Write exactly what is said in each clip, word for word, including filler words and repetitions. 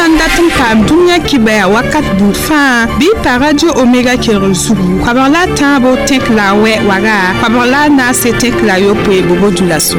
sandatum kam dunya kibaya wakat bu fa bi pa radio Omega Kerozugu kwabarla tambo tek la we waga kwabarla na se tek la yo pe bobo dulaso.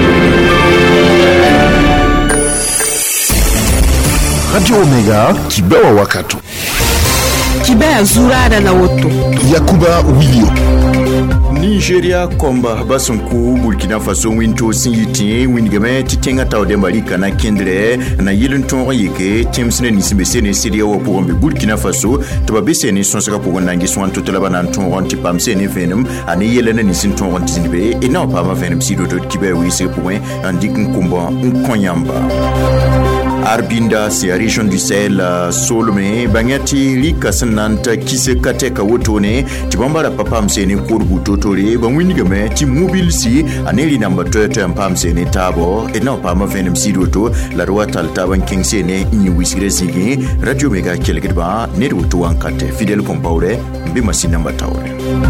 Radio Omega kibawa wakatu kibaya zurara la woto Yakuba Wilio. Nigeria komba basunku Burkina Faso winto siyiti wingame titenga tawde malika na kendre na yilun ton yeke temsene nisibese ne siria wo pombe Burkina Faso to babese ne sonsaka pour nangi swan to la banan ton ronti pamse ne venom ani yelena nisin ton ronti zinbe e na pa ma venom si do kibe wi se point andik nkumba nkonyamba. Arbinda si a région du Sahel Solomé bangati lika sananta kise kateka wotone tibambara papa msene kurbu totore bangwinigame ti mobile si aneli namba toyota mpamsene tabo ena pama venem sidoto la roi taltaban kingsene ni wisire zigi radio mega kelgedba netwoto wankate fidel compaure mbima sinamba tawre.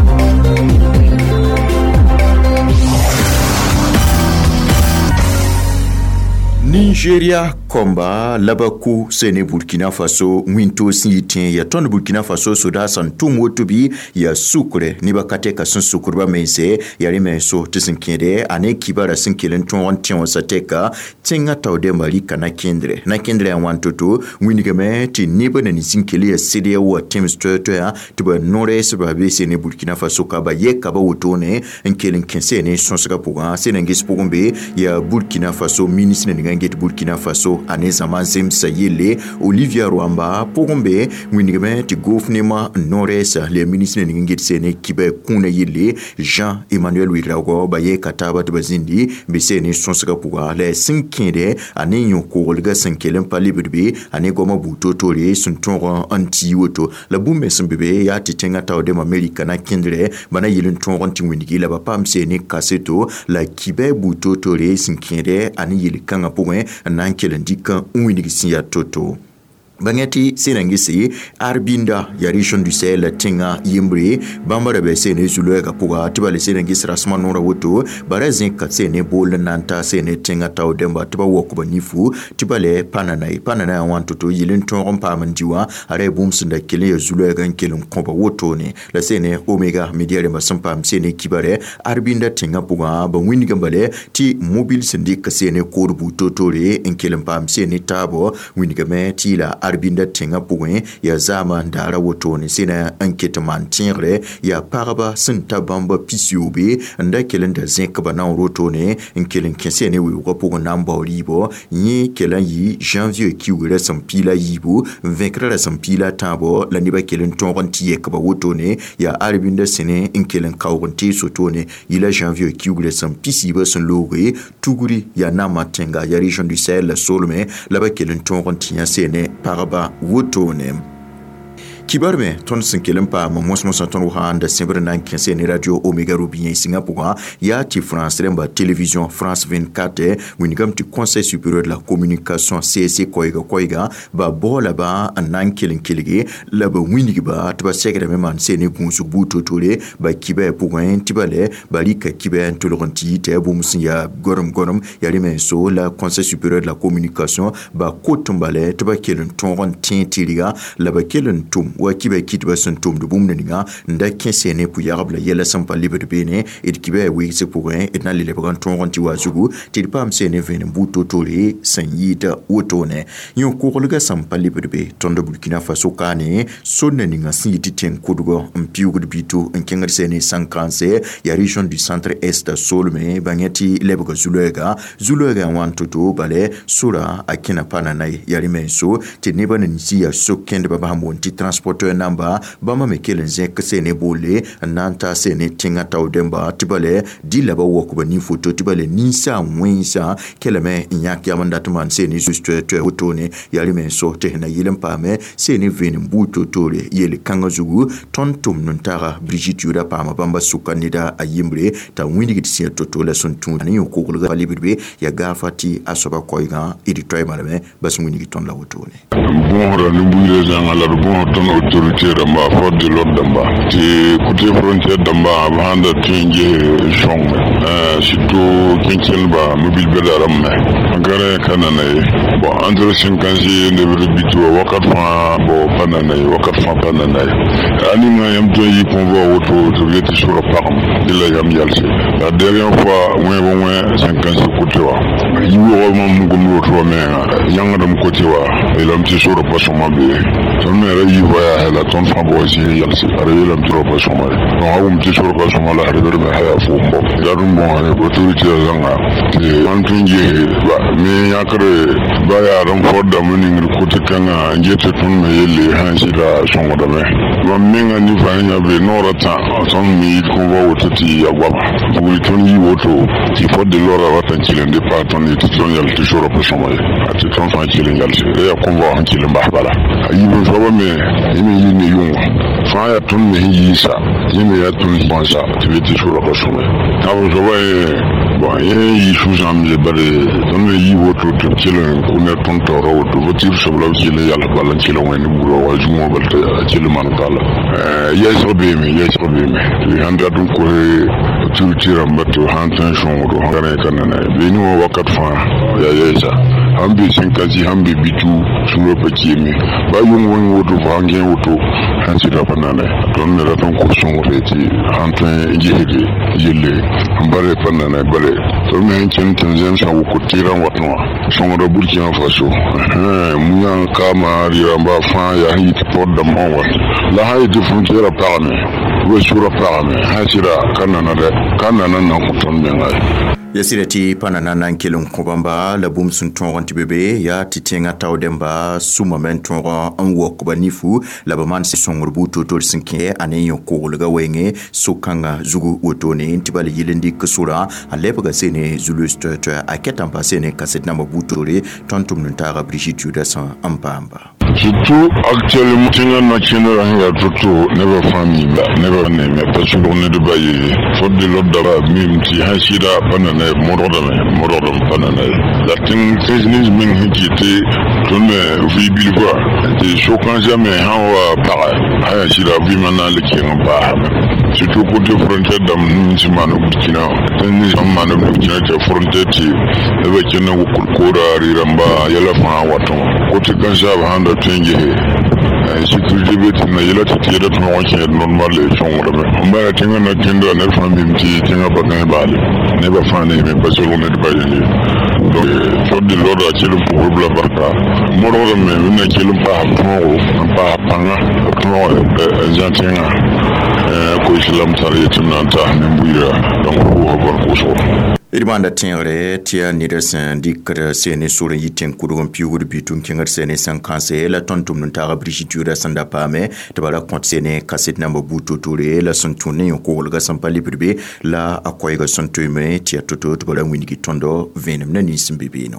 Nigeria komba labaku sene Burkina Faso mwinto siyitin ya ton Burkina Faso soda san tumo tubi ya sukure ni bakate ka sun sukure ba mense ya remenso tisinkede ane kibara sinkelen ton tion sateka tinga tawde mali kana kendre na kendre ya wantoto mwinigame ti niba na nisinkele ya sede wa temstoto ya tuba nores ba be sene Burkina Faso ka ba ye ka ba wotone enkelen kense ne sonsaka puga sene ngisipugombe ya Burkina Faso ministre ne get Burkina Faso anezama zem sayele Olivia Rwamba pogombe mwinigame ti gouvernement nord-est le ministre n'inget sene kibe kuna yele Jean Emmanuel Wigrago baye kataba tbazindi besene sonsaka puga le sinkende anenyo ko olga sankelen palibbe ane goma butotore suntonga anti woto la bumme sembebe ya titenga tawde America na kindre bana yelin tonga tingwinigi la bapam sene kaseto la kibe butotore sinkende ane yele kanga point nan kelendika unwinigi ya toto. Bangati senangisi Arbinda ya région du Sahel tinga yimbre bambara be sene zuluega puga tibale senangisi rasman nora woto barazin katsene bol nanta sene tinga tawdemba tiba wokuba nifu tibale pananai panana wantoto yilin ton pa mandiwa are bumsinda kele ya zuluega nkelon komba woto ne la sene Omega Media de masampa sene kibare Arbinda tinga puga ba winni gambale ti mobile syndic sene korbu totore nkelon pa sene tabo winni gamati la Arbinda tinga pugen ya zama ndara wotone sina enquête mantinre ya paraba senta bamba pisiobe nda kelenda zinka bana rotone nkelen kensene wi ko pugen namba libo ni kelan yi janvier ki wira sampila yibo vaincre sampila tabo la niba kelen tonti yekba wotone ya Arbinda sene nkelen kawonti sotone ila janvier ki wira sampisiba son loge tuguri ya namatenga ya région du Sahel Solomé la ba kelen tonti ya sene Paraba wotone kibarme ton sinkelen pa mo mos mos ton handa sembre nan kense ni radio Omega Rubien Singapore ya ti France remba télévision France vingt-quatre winigam ti conseil supérieur de la communication C S C koiga koiga ba bola ba nan kelen kelege la ba winigi ba to ba sekre me man sene kunsu buto tole ba kibe pugan tibale ba lika kibe toleranti te bu musia gorom gorom ya reme so la conseil supérieur de la communication ba kotumbale to ba kelen ton tintiliga la ba kelen tum wa kibe kitba suntum de bumninga nda kensene pu yarabla yela sampa libre bene et kibe wi se pour un et na le leban ton ronti wazugu til pam sene ven buto tole sanyita wotone yon kokolga sampa libre be tondo Burkina Faso kane sonne ninga siti ten kodugo mpiugo de bito nkenga sene sankanse ya région du centre est Solomé bangati lebga zulega zulega wantoto bale sura akina pananai yari menso teneba nisi ya sokende baba monti transporteur namba bama mekelen zek sene bole nanta sene tinga tawdemba tibale dilaba wokuba ni photo tibale nisa mwensa keleme nyaki amanda tuman sene juste to otone yali menso tehna yilem pame sene veni mbuto tore yele kanga zugu tontum nuntara Brigitte Yura pama bamba sukanida ayimbre ta windigit sia toto la sontu ni yokulga libirbe ya gafati asoba koiga edi toy malame bas windigit ton la otone bon ra numbule na ngala bon ton autorité damba force de l'ordre damba te côté frontière damba handa tinge chong euh surtout kinken ba mobile bedaram ngare kanane bon entre cinquante de bitu wakat fa bo panane wakat fa panane ani ma yam to yi convoi auto to yeti sur le parm illa yam yalse la dernière fois moi bon moi cinquante côté wa yi wo mo ngum auto mais yanga dam côté wa ila mti sur le pas ma be ton ne yi voya la ton fa bo si yalse ara ila mti pas so ma no ha mti sur pas so ma la ara be ha fo mbo ya dum bon autorité zanga te antunje ba me yakre ba ya ram fodda muni ngir côté kanga njete ton me yelle hansi la songo dame wa menga ni fa nya be norata son mi ko wa wotati ya wa bu ton yi woto ti fodde lora watan kilende pa ton ni ti ton yal ti shoro ko somo ati ton fa kilende yal ya ko wa han kilende ba bala yi bo so ba me yimi yi ni yunga fa ya ton me yi sa yimi ya ton bonsa ti ti shoro ko somo ta bo so ba bon yi suzam le bare ton yi woto to kilende ko ne ton toro woto votir so la kilende yal bala kilende woni buro wa jumo balta kilende man kala eh yes obeme yes obeme we handa dum ko autorité rambato hantan shongo ngare kanana beni wo wakat fa ya yesa hambi cinquante hambi bitu suno pakimi ba yum woni woto fa ngen woto hansi da panana don ne raton ko shongo reti hantan jihede yelle mbare panana bare to men chen tanzan sa ko tiran watno shongo da burkina faso eh muyan kama riamba fa ya hit pod da mawa la haydi frontière parame we sura parame hasira kanana da kanana na ko ton bengai yasirati panana nan kelon kobamba la bum sun ton ranti bebe ya titenga tawdemba suma men ton an wok banifu la baman se son rubuto to sinke ane yo ko laga wenge sokanga zugu wotone ntibali yilendi kusura alebaga sene zulust to aketan pasene kaset na mabutore tontum ntara Brigitte Udasan ambamba surtout actuellement tinga na chino ya toto never family never name parce que on est de bailler faut de l'ordre là même si hasira panana morodame morodam panana la tin business men hikiti tonne vi bilwa de chokan jamais hawa para hasira vi manal ki ngamba surtout côté frontière dam ni manu Burkina ni manu Burkina te frontière ti ebe kena ko kora riramba yala fa wato côté kanza handa tenje sécurité beti na yela tete da tuma wanke normal le shongo da amma ya tinga na tinda na family mti tinga ba kan ba ne ba fa ne me ba so ne ba ni donc faut de l'ordre à le pour la barka moro me na kilo pa mo pa panga mo jantinga ko islam tare tunanta ne buya donc ko ba ko so irmanda tenre tia nidersen dikra sene sura yiten kurum piur bitun kengar sene sankanse la tontum ntara Brigitte Udasan da pame tabara kont sene kaset namba buto toure la sontune ko olga sampali pribe la akoyga sontume tia toto tabara wingi tondo venem nani simbibino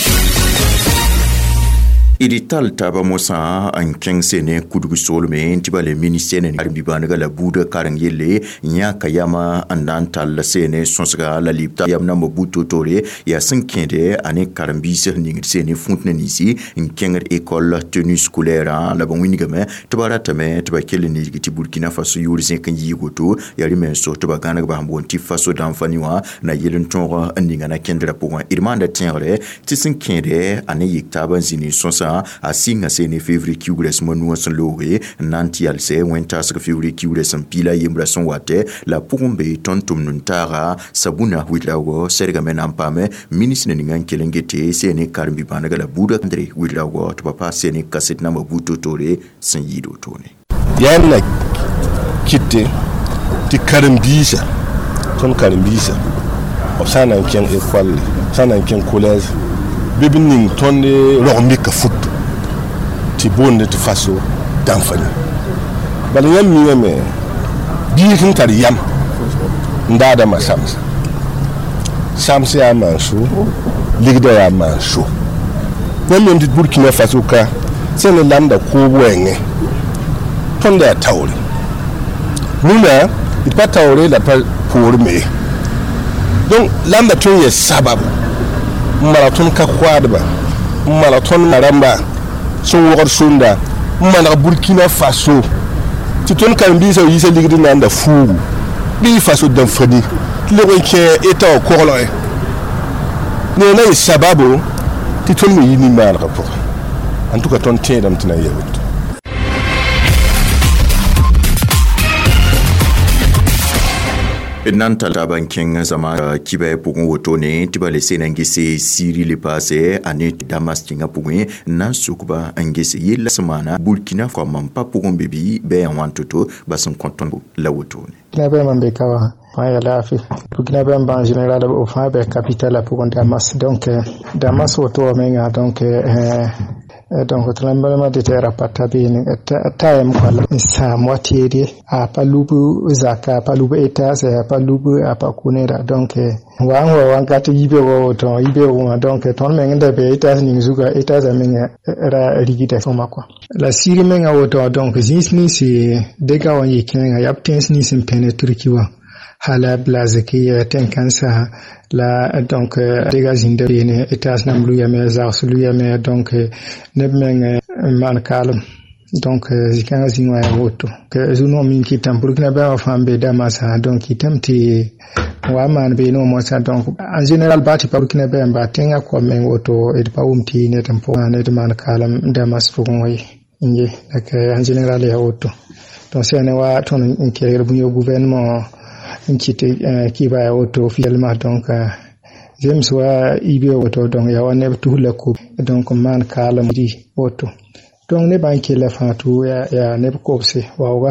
Irital taba mosa an keng sene kudugu solme ntibale ministene ni arbibanaga la buda karangele nya kayama andan tal sene sonsga la lipta yamna mobuto tore ya sinkende ane karambise ni sene fontne nisi nkenger école tenue scolaire la bonwinigame tabara tame tabakele ni giti Burkina Faso yuri senkanyi goto ya rimenso tabagana ba mbonti faso danfaniwa na yelen tonga andinga na kendra pour irmanda tienre tisinkende ane yiktaba zini sonsa a singa sene février qui ouvre son nous son loré nanti alse wenta sa février qui ouvre son pila yembra son wate la pourumbe tontum nuntara sabuna wilawo sergamen ampame ministre ningan kelengete sene karmbi banaga la buda andre wilawo to papa sene kaset na mabuto tore san yido tone yana kitte ti karmbisa ton karmbisa osana kien école sana kien collège bibinin tonde romika foot ti bonde ti faso danfani bala yam mi me biikin tar yam ndada ma samsa samsa ya manso ligda ya manso nem ndi Burkina Faso ka sene landa ko wenge tonde ya tawle nuna it pa tawle la pa pour me donc landa ton ye sababu marathon ka kwadba marathon maramba sun wakar sunda mana Burkina Faso ti ton kan bi so yisa ligdi nan da fu bi faso dan fadi le wonke eta ko lo e ne na sababu ti ton mi ni mal rapport en tout cas ton tien dam tina yewut nan talaba ken zama kiba pugun woto ne tibale sena ngese siri le passé ane damas tinga pugun nan sukuba ngese yela semana Burkina kwa mampa pugun bebi be en wantoto basan konton la woto ne kinabe mambe kawa ya lafi Burkina en général au fin be capitale pugun Damas donc Damas woto menga donc euh donc tremblement de terre patabini time kwala sa moitié a palubu zaka palubu etas a palubu a pakunera donc wan wan gati yibe wo to yibe wo donc ton menga be etas ni zuga etas menga ra rigita soma quoi la siri menga wo to donc zinsni si dega wan yikenga yaptens ni sim penetrikiwa hala blazeki tenkansa la donc dega zinde ne etas nam luya me za luya me donc ne men man kalum donc zikanga zinwa ya woto ke zuno min kitam Burkina ba fambe Damasa donc kitamti wa man be no mo sa donc en général bati Burkina ba ba tenga ko men woto e pa umti ne tempo ne de man kalam Damas fu ngoy nge donc en général ya woto donc c'est ne wa ton inquiéter bu gouvernement nkite qui va auto finalement donc j'aime soit ibe auto donc ya wane tout le coup donc man kala mudi auto donc ne banque la fatu ya ya ne ko se wawa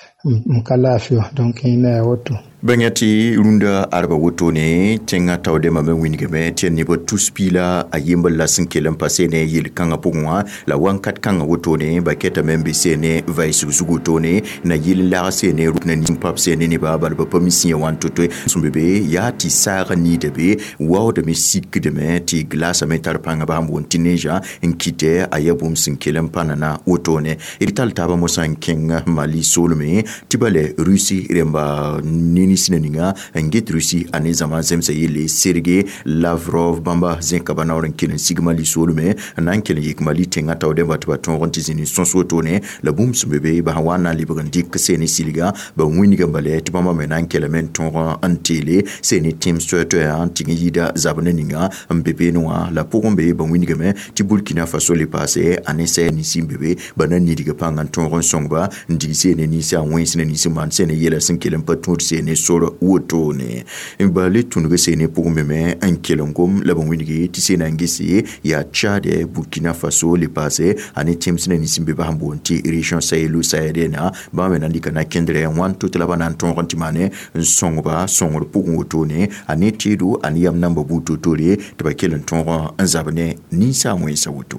mkalafio donc ina auto bangati runda arba woto ne tenga tawde mame winigame tienne bo tuspila ayimba la sinkelem passé ne yil kanga pungwa la wankat kanga woto ne baketa membe sene vaisu zugoto ne na yil la sene rukna ni pap sene ni baba ba pamisi wantoto sumbebe ya ti sara ni debe waw de misik de me ti glace metar panga ba mbon tineja nkite ayabum sinkelem panana woto ne irital taba mosan kenga mali solme tibale rusi remba nini sinaninga ngit Russie ane zaman zemse yele Sergei Lavrov bamba zenkabana oren kilen sigma li solume nan kilen yikmali tenga tawde batba ton rontizini sonso tone la bum sumbe ba wana librandi kseni siliga ba wini gambale tibama menan kelemen ton antele seni team strategy antingi yida zabneninga mbebe noa la pogombe ba wini game ti Burkina Faso le passé ane se ni simbebe banani diga pangan ton ron songba ndigi sene ni sa wensene ni siman sene yela sinkelen patur sene soro woto ne mbale tunuge sene pogombe en kelongom la bon wini ti sene ngisi ya Tchad Burkina Faso le passé ane team sene ni simbe ba mbonti région Sahelu Sahelienne ba menandika na kendre wan tout la banan ton rontimane songba songro pogon woto ne ane tidu ane yam namba buto tole to ba kelen ton nzabane ni sa mo isa woto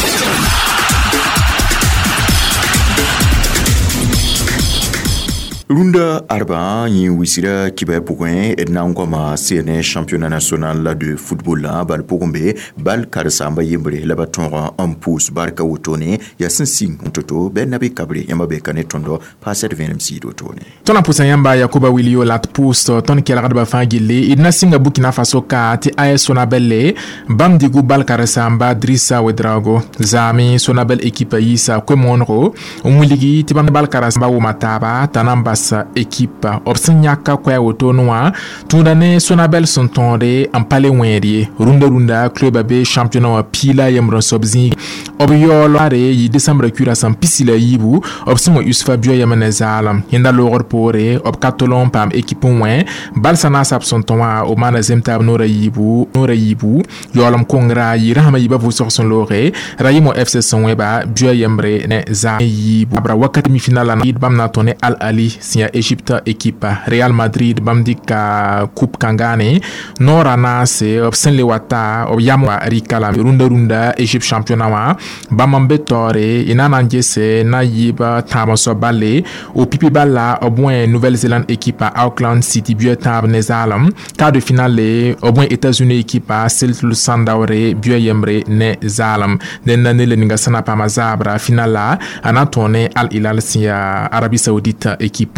Runda arba yi wisira kiba pokoen edna ngoma C N championnat national de football la bal pogombe bal karsamba yimbre la batonra en pouce barka wotone ya sinsing toto ben nabe kabri yamba be kanet tondo passer venem si dotone tona pousa yamba yakuba wilio lat pouce ton kela gadba fangile idna singa Burkina Faso ka ti A S Sonabelle bam digu bal karsamba Drissa Wedrago zami Sonabel equipe yisa kwemonro umuligi ti bam bal karsamba wo mataba tanamba sa équipe obsinyaka kwa wotonwa tundane Sonabel sontonde ampale wenrie runda runda club abe championnat wa pila yamro sobzi obyolare yi décembre cura sam pisila yibu obsimo Yusuf Bio yamenezalam yenda logor pore ob katolon pam équipe wen balsana sab sontonwa o manazem tab nora yibu nora yibu yolam kongra yi rahma yiba vo sur son lore rayimo F C sonweba Bio yamre ne za yibu abra wakati mi finala na bam na tone Al Ali sia Egypte équipe Real Madrid bamdika coupe kangane nora na se obsen le wata ob yamwa rikala runda runda Egypte championnat wa bamambe tore inana ngese na yiba tamaso balle au pipi balla au bon Nouvelle-Zélande équipe Auckland City Bio tab nezalam quart de finale au bon États-Unis équipe Seattle Sounders Bio yemre ne zalam den nane le ninga sana pa mazabra finala anatone Al Hilal sia Arabie Saoudite équipe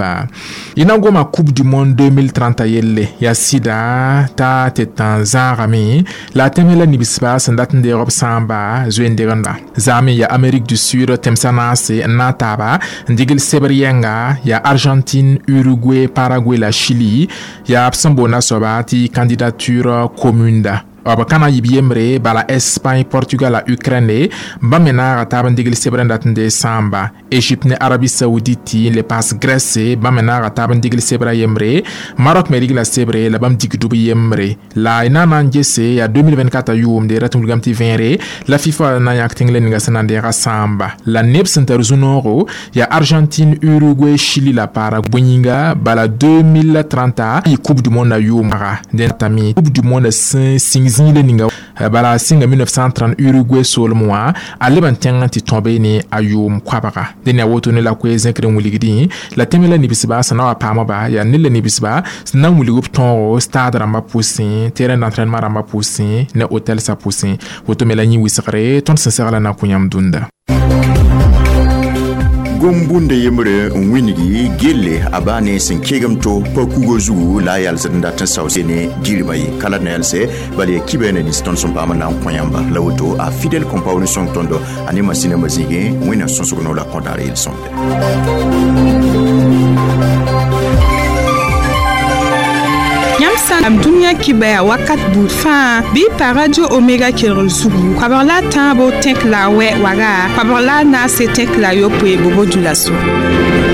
ba ina goma coupe du monde deux mille trente yelle ya sida ta tetan zarami la temela nibisba sandat d'Europe samba zuenderanda zami ya Amérique du Sud temsana se nataba ndigil sebrienga ya Argentine, Uruguay, Paraguay, la Chili ya absambona sobati candidature commune Abakana yibiemre bala Espagne, Portugal, Ukraine, bamena rataban digil sebrenda tende samba, Égypte ne Arabie Saoudite, le passe Grèce, bamena rataban digil sebra yemre, Maroc me digil sebre, la bam digdubi yemre. La inana njese ya deux mille vingt-quatre yum de ratum gamti vinre, la FIFA na yak tingle nga sanandera samba. La neb senterzunoro ya Argentine, Uruguay, Chili la para bunyinga bala deux mille trente y coupe du monde yumara. Den tami coupe du monde sing Zile ninga bala singa mille neuf cent trente Uruguay sol mois ale bantenga ti tombe ni ayum kwabaka deni awoto ne la kweze kre muligidi la temela ni bisba sana wa pama ba ya nile ni bisba na muligup ton stade ramba poussin terrain d'entraînement ramba poussin ne hôtel sa poussin woto melani wisre ton sincère la na kunyam dunda gombunde yemre winigi gelle abane sin kegamto pakugo zugu la yal zanda tan sawsene diribay kala na yalse bali kibene ni ston son pama na kwanyamba lawoto a fidèle compagnie son tondo anima cinéma zige wina son sugono la condare il sonde am dunya kibaya wakat bufa bi pa radio Omega Kerozugu kwabarla tambo tek la we waga kwabarla na se tek la yo po bobo dulaso